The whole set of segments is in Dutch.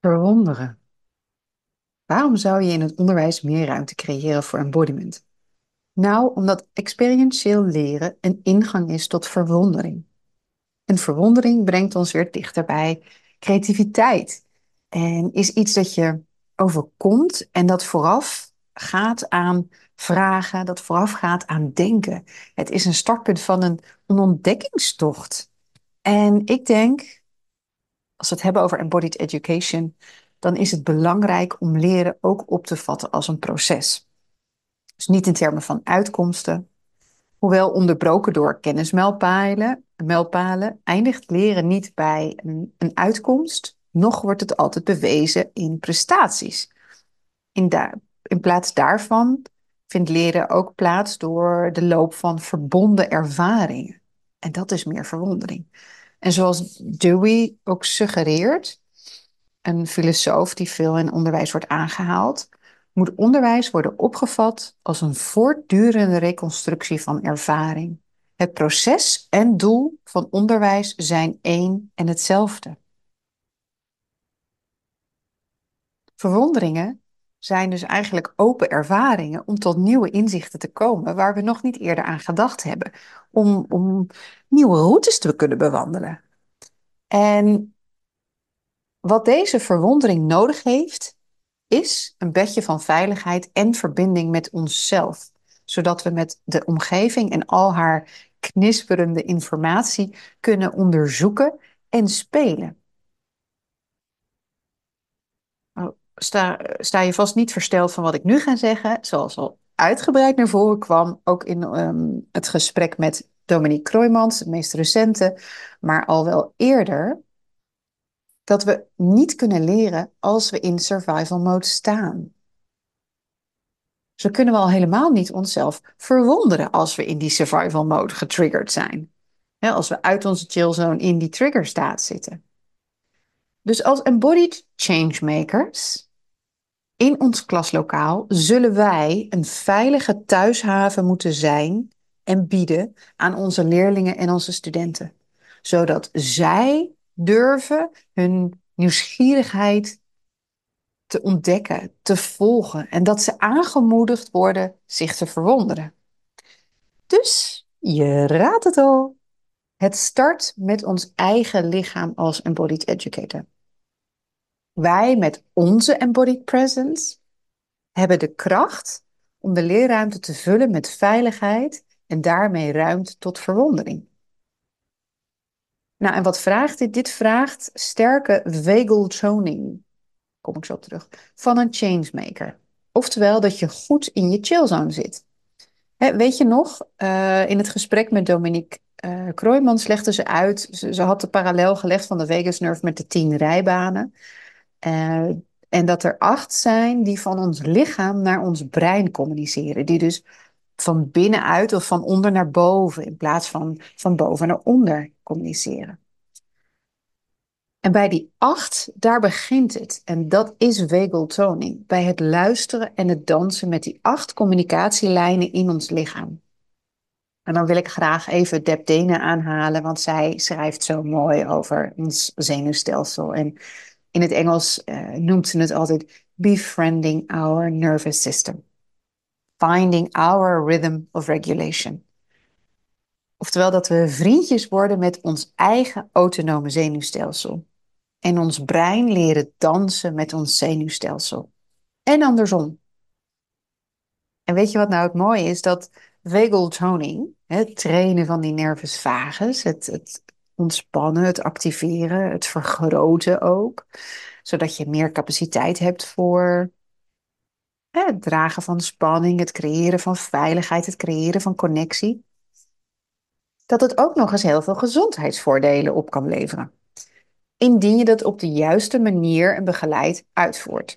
Verwonderen. Waarom zou je in het onderwijs meer ruimte creëren voor embodiment? Nou, omdat experientieel leren een ingang is tot verwondering. En verwondering brengt ons weer dichter bij creativiteit. En is iets dat je overkomt en dat vooraf gaat aan vragen, dat vooraf gaat aan denken. Het is een startpunt van een ontdekkingstocht. En ik denk als we het hebben over embodied education, dan is het belangrijk om leren ook op te vatten als een proces. Dus niet in termen van uitkomsten, hoewel onderbroken door mijlpalen, eindigt leren niet bij een uitkomst, noch wordt het altijd bewezen in prestaties. In plaats daarvan vindt leren ook plaats door de loop van verbonden ervaringen. En dat is meer verwondering. En zoals Dewey ook suggereert, een filosoof die veel in onderwijs wordt aangehaald, moet onderwijs worden opgevat als een voortdurende reconstructie van ervaring. Het proces en doel van onderwijs zijn één en hetzelfde. Verwonderingen zijn dus eigenlijk open ervaringen om tot nieuwe inzichten te komen waar we nog niet eerder aan gedacht hebben. Om nieuwe routes te kunnen bewandelen. En wat deze verwondering nodig heeft, is een bedje van veiligheid en verbinding met onszelf. Zodat we met de omgeving en al haar knisperende informatie kunnen onderzoeken en spelen. Nou, sta je vast niet versteld van wat ik nu ga zeggen, zoals al uitgebreid naar voren kwam, ook in het gesprek met Dominique Kroijmans, het meest recente, maar al wel eerder, dat we niet kunnen leren als we in survival mode staan. Zo kunnen we al helemaal niet onszelf verwonderen als we in die survival mode getriggerd zijn. Als we uit onze chillzone in die triggerstaat zitten. Dus als embodied changemakers in ons klaslokaal zullen wij een veilige thuishaven moeten zijn en bieden aan onze leerlingen en onze studenten. Zodat zij durven hun nieuwsgierigheid te ontdekken, te volgen en dat ze aangemoedigd worden zich te verwonderen. Dus je raadt het al. Het start met ons eigen lichaam als embodied educator. Wij met onze embodied presence hebben de kracht om de leerruimte te vullen met veiligheid en daarmee ruimte tot verwondering. Nou, en wat vraagt dit? Dit vraagt sterke vagal toning, kom ik zo op terug, van een changemaker. Oftewel dat je goed in je chillzone zit. Weet je nog, in het gesprek met Dominique Kroijmans legde ze uit, ze had de parallel gelegd van de vagus nerve met de 10 rijbanen. Uh, en dat er 8 zijn die van ons lichaam naar ons brein communiceren. Die dus van binnenuit of van onder naar boven in plaats van boven naar onder communiceren. En bij die 8, daar begint het. En dat is vagal toning. Bij het luisteren en het dansen met die 8 communicatielijnen in ons lichaam. En dan wil ik graag even Deb Dene aanhalen, want zij schrijft zo mooi over ons zenuwstelsel. En in het Engels noemt ze het altijd befriending our nervous system. Finding our rhythm of regulation. Oftewel dat we vriendjes worden met ons eigen autonome zenuwstelsel. En ons brein leren dansen met ons zenuwstelsel. En andersom. En weet je wat nou het mooie is? Dat vagal toning, het trainen van die nervus vagus, het ontspannen, het activeren, het vergroten ook, zodat je meer capaciteit hebt voor het dragen van spanning, het creëren van veiligheid, het creëren van connectie. Dat het ook nog eens heel veel gezondheidsvoordelen op kan leveren. Indien je dat op de juiste manier en begeleid uitvoert.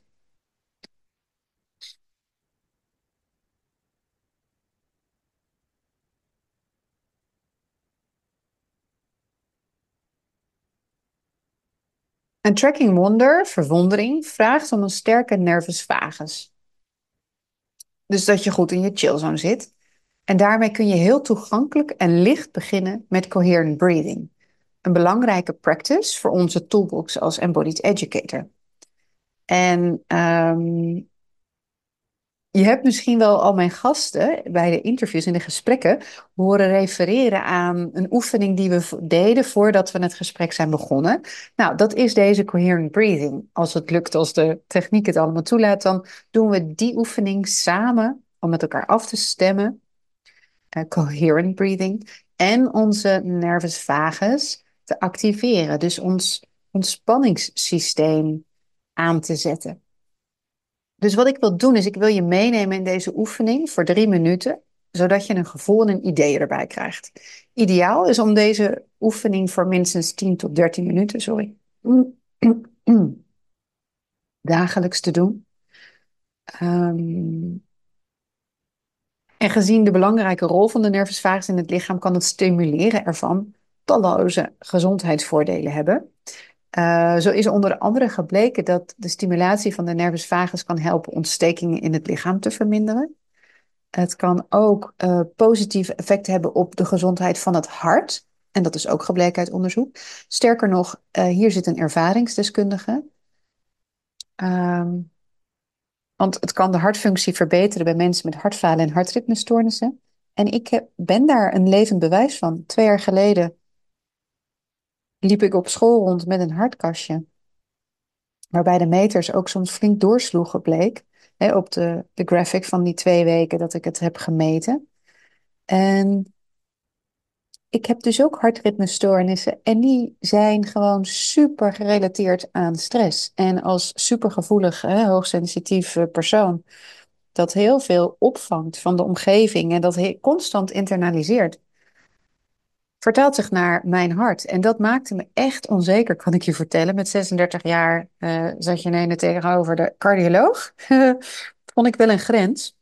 Een tracking wonder, verwondering, vraagt om een sterke nervus vagus. Dus dat je goed in je chillzone zit. En daarmee kun je heel toegankelijk en licht beginnen met coherent breathing. Een belangrijke practice voor onze toolbox als embodied educator. En je hebt misschien wel al mijn gasten bij de interviews en de gesprekken horen refereren aan een oefening die we deden voordat we het gesprek zijn begonnen. Nou, dat is deze coherent breathing. Als het lukt, als de techniek het allemaal toelaat, dan doen we die oefening samen om met elkaar af te stemmen. Coherent breathing. En onze nervus vagus te activeren. Dus ons ontspanningssysteem aan te zetten. Dus wat ik wil doen is, ik wil je meenemen in deze oefening voor 3 minuten, zodat je een gevoel en een idee erbij krijgt. Ideaal is om deze oefening voor minstens 10 tot 13 minuten, sorry, dagelijks te doen. Um, en gezien de belangrijke rol van de nervus vagus in het lichaam, kan het stimuleren ervan talloze gezondheidsvoordelen hebben. Zo is onder andere gebleken dat de stimulatie van de nervus vagus kan helpen ontstekingen in het lichaam te verminderen. Het kan ook positieve effecten hebben op de gezondheid van het hart. En dat is ook gebleken uit onderzoek. Sterker nog, hier zit een ervaringsdeskundige. Um, want het kan de hartfunctie verbeteren bij mensen met hartfalen en hartritmestoornissen. En ben daar een levend bewijs van. 2 jaar geleden liep ik op school rond met een hartkastje. Waarbij de meters ook soms flink doorsloegen, bleek. Hè, op de graphic van die 2 weken dat ik het heb gemeten. En ik heb dus ook hartritmestoornissen en die zijn gewoon super gerelateerd aan stress. En als supergevoelig, hoogsensitief persoon dat heel veel opvangt van de omgeving en dat constant internaliseert, vertaalt zich naar mijn hart. En dat maakte me echt onzeker, kan ik je vertellen. Met 36 jaar zat je ineens tegenover de cardioloog. Vond ik wel een grens.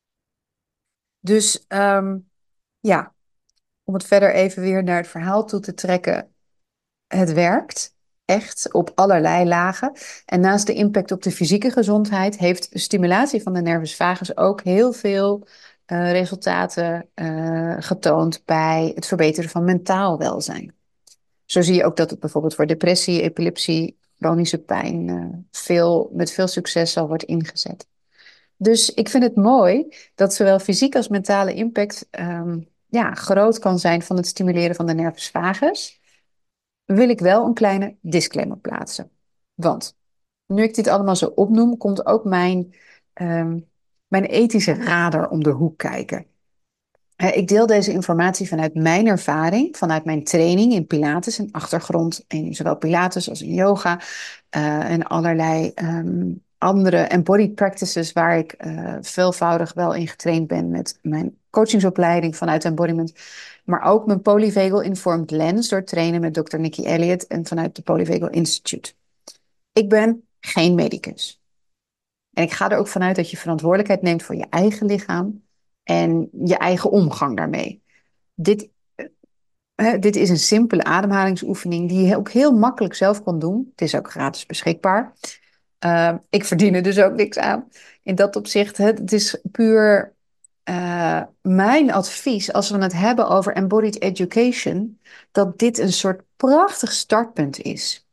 Dus ja, om het verder even weer naar het verhaal toe te trekken. Het werkt echt op allerlei lagen. En naast de impact op de fysieke gezondheid heeft de stimulatie van de nervus vagus ook heel veel resultaten getoond bij het verbeteren van mentaal welzijn. Zo zie je ook dat het bijvoorbeeld voor depressie, epilepsie, chronische pijn met veel succes al wordt ingezet. Dus ik vind het mooi dat zowel fysiek als mentale impact ja, groot kan zijn van het stimuleren van de nervus vagus. Wil ik wel een kleine disclaimer plaatsen. Want nu ik dit allemaal zo opnoem, komt ook ehm, mijn ethische radar om de hoek kijken. Ik deel deze informatie vanuit mijn ervaring, vanuit mijn training in Pilates en achtergrond in zowel Pilates als in yoga en allerlei andere embodied practices waar ik veelvoudig wel in getraind ben met mijn coachingsopleiding vanuit embodiment, maar ook mijn Polyvagal Informed Lens door trainen met Dr. Nikki Elliott en vanuit de Polyvagal Institute. Ik ben geen medicus. En ik ga er ook vanuit dat je verantwoordelijkheid neemt voor je eigen lichaam en je eigen omgang daarmee. Dit, dit is een simpele ademhalingsoefening die je ook heel makkelijk zelf kan doen. Het is ook gratis beschikbaar. Ik verdien er dus ook niks aan. In dat opzicht, het is puur mijn advies als we het hebben over embodied education, dat dit een soort prachtig startpunt is.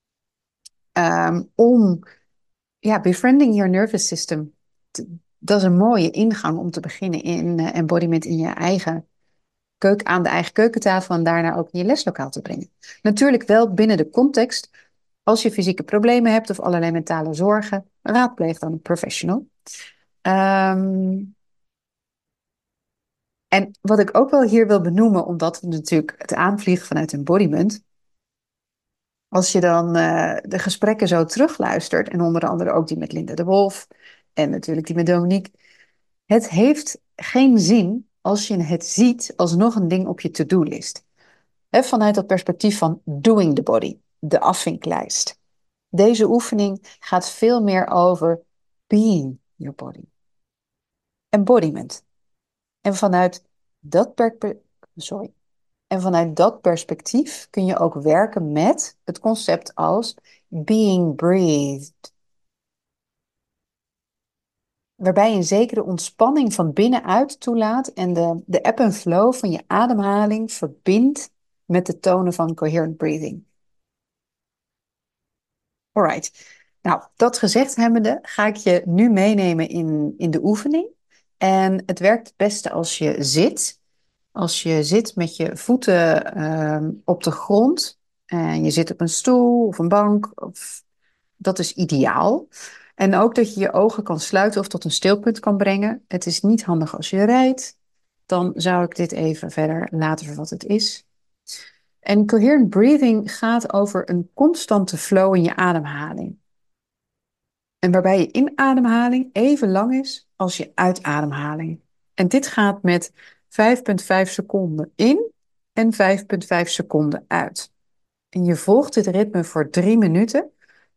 Om ja, befriending your nervous system. Dat is een mooie ingang om te beginnen in embodiment in je eigen aan de eigen keukentafel en daarna ook in je leslokaal te brengen. Natuurlijk wel binnen de context. Als je fysieke problemen hebt of allerlei mentale zorgen, raadpleeg dan een professional. En wat ik ook wel hier wil benoemen, omdat het natuurlijk het aanvliegen vanuit embodiment. Als je dan de gesprekken zo terugluistert, en onder andere ook die met Linda de Wolf en natuurlijk die met Dominique. Het heeft geen zin als je het ziet als nog een ding op je to-do-list. Vanuit dat perspectief van doing the body, de afvinklijst. Deze oefening gaat veel meer over being your body. Embodiment. En vanuit dat perspectief kun je ook werken met het concept als being breathed. Waarbij je een zekere ontspanning van binnenuit toelaat en de ebb en flow van je ademhaling verbindt met de tonen van coherent breathing. Alright. Nou, dat gezegd hebbende, ga ik je nu meenemen in de oefening. En het werkt het beste als je zit. Als je zit met je voeten op de grond en je zit op een stoel of een bank, dat is ideaal. En ook dat je je ogen kan sluiten of tot een stilpunt kan brengen. Het is niet handig als je rijdt. Dan zou ik dit even verder laten voor wat het is. En coherent breathing gaat over een constante flow in je ademhaling. En waarbij je inademhaling even lang is als je uitademhaling. En dit gaat met 5,5 seconden in en 5,5 seconden uit. En je volgt dit ritme voor 3 minuten.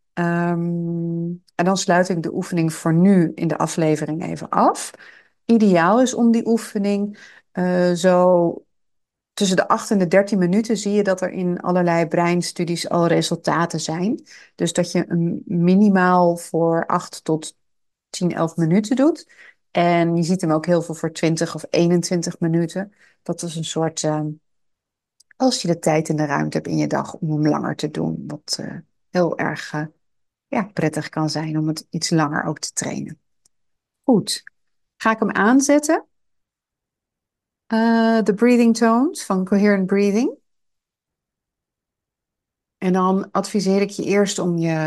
En dan sluit ik de oefening voor nu in de aflevering even af. Ideaal is om die oefening zo tussen de 8 en de 13 minuten zie je dat er in allerlei breinstudies al resultaten zijn. Dus dat je hem minimaal voor 8 tot 10, 11 minuten doet. En je ziet hem ook heel veel voor 20 of 21 minuten. Dat is een soort, als je de tijd en de ruimte hebt in je dag om hem langer te doen. Wat heel erg ja, prettig kan zijn om het iets langer ook te trainen. Goed, ga ik hem aanzetten. De breathing tones van Coherent Breathing. En dan adviseer ik je eerst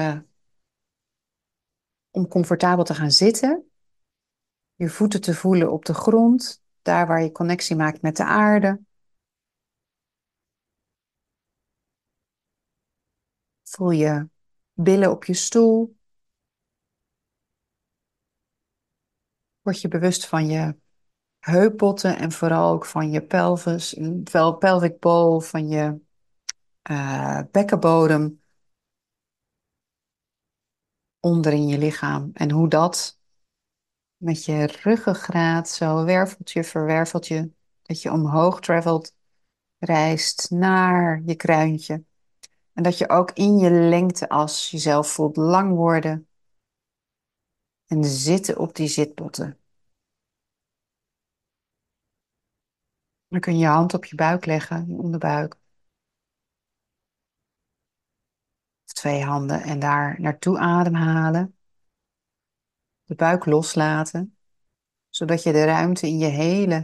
om comfortabel te gaan zitten. Je voeten te voelen op de grond, daar waar je connectie maakt met de aarde. Voel je billen op je stoel. Word je bewust van je heupbotten en vooral ook van je pelvis, pelvic bowl, van je bekkenbodem onder in je lichaam. En hoe dat met je ruggengraat, zo werveltje voor werveltje, dat je omhoog travelt, reist naar je kruintje. En dat je ook in je lengteas jezelf voelt lang worden en zitten op die zitbotten. Dan kun je je hand op je buik leggen, je onderbuik. Of 2 handen en daar naartoe ademhalen. De buik loslaten, zodat je de ruimte in je hele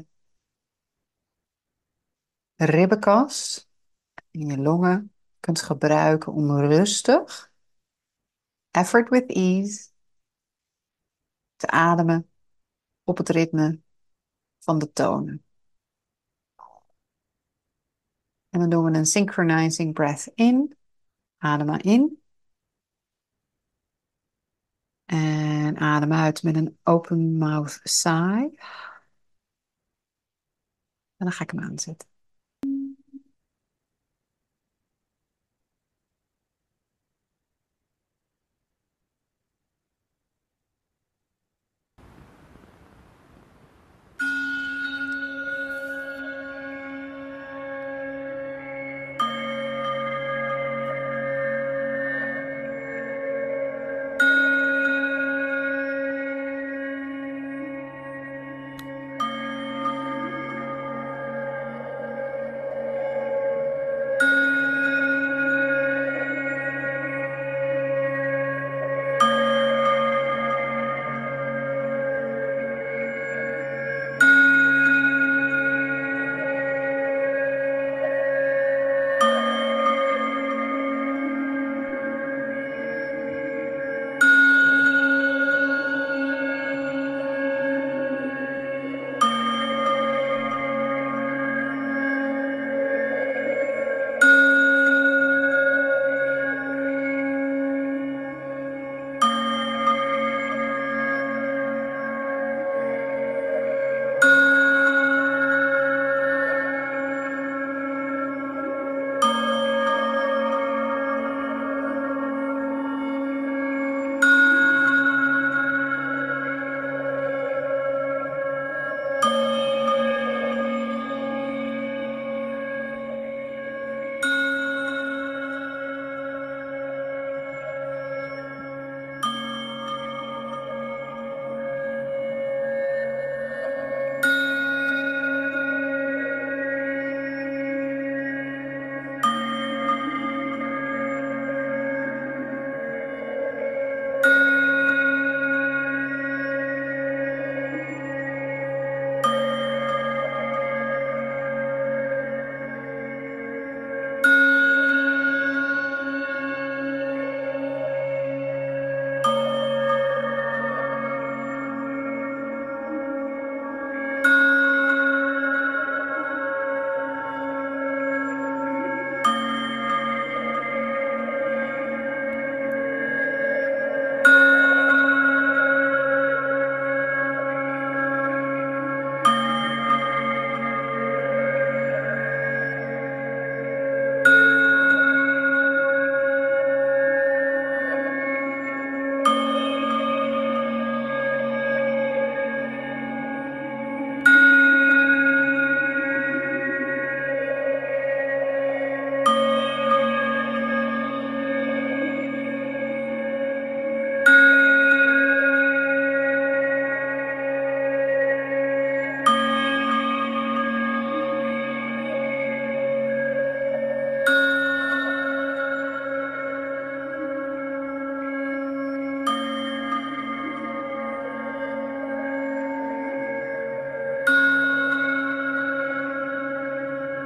ribbenkast, in je longen, kunt gebruiken om rustig, effort with ease, te ademen op het ritme van de tonen. En dan doen we een synchronizing breath in. Adem maar in. En adem uit met een open mouth sigh. En dan ga ik hem aanzetten.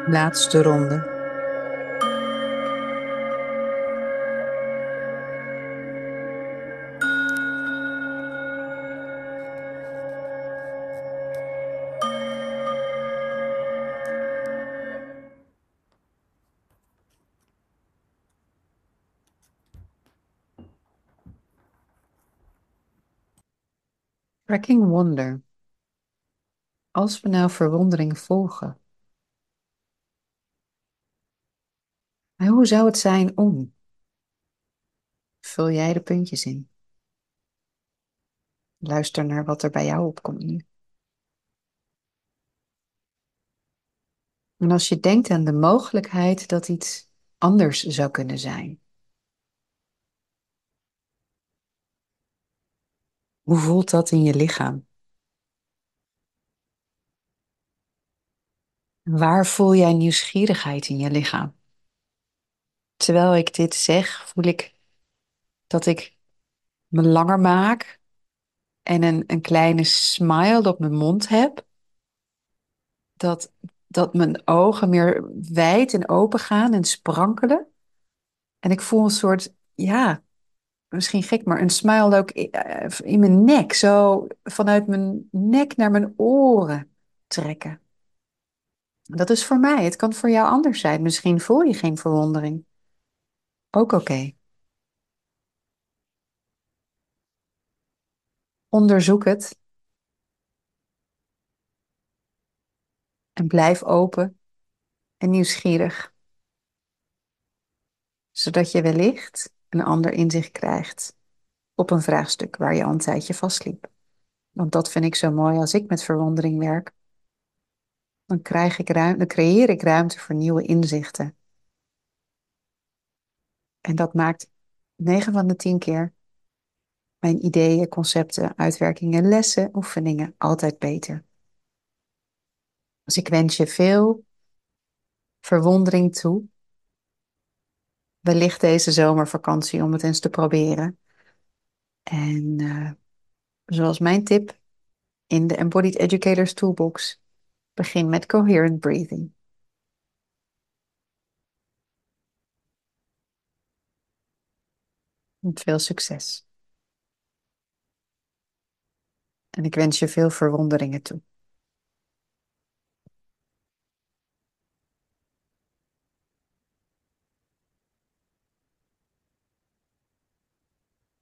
Laatste ronde. Tracking wonder. Als we nou verwondering volgen, maar hoe zou het zijn om? Vul jij de puntjes in. Luister naar wat er bij jou opkomt nu. En als je denkt aan de mogelijkheid dat iets anders zou kunnen zijn, hoe voelt dat in je lichaam? Waar voel jij nieuwsgierigheid in je lichaam? Terwijl ik dit zeg, voel ik dat ik me langer maak en een kleine smile op mijn mond heb. Dat, dat mijn ogen meer wijd en open gaan en sprankelen. En ik voel een soort, ja, misschien gek, maar een smile ook in mijn nek. Zo vanuit mijn nek naar mijn oren trekken. Dat is voor mij. Het kan voor jou anders zijn. Misschien voel je geen verwondering. Ook oké. Onderzoek het en blijf open en nieuwsgierig, zodat je wellicht een ander inzicht krijgt op een vraagstuk waar je al een tijdje vastliep. Want dat vind ik zo mooi als ik met verwondering werk. Dan creëer ik ruimte voor nieuwe inzichten. En dat maakt 9 van de 10 keer mijn ideeën, concepten, uitwerkingen, lessen, oefeningen altijd beter. Dus ik wens je veel verwondering toe. Wellicht deze zomervakantie om het eens te proberen. En zoals mijn tip in de Embodied Educators Toolbox, begin met coherent breathing. Met veel succes. En ik wens je veel verwonderingen toe.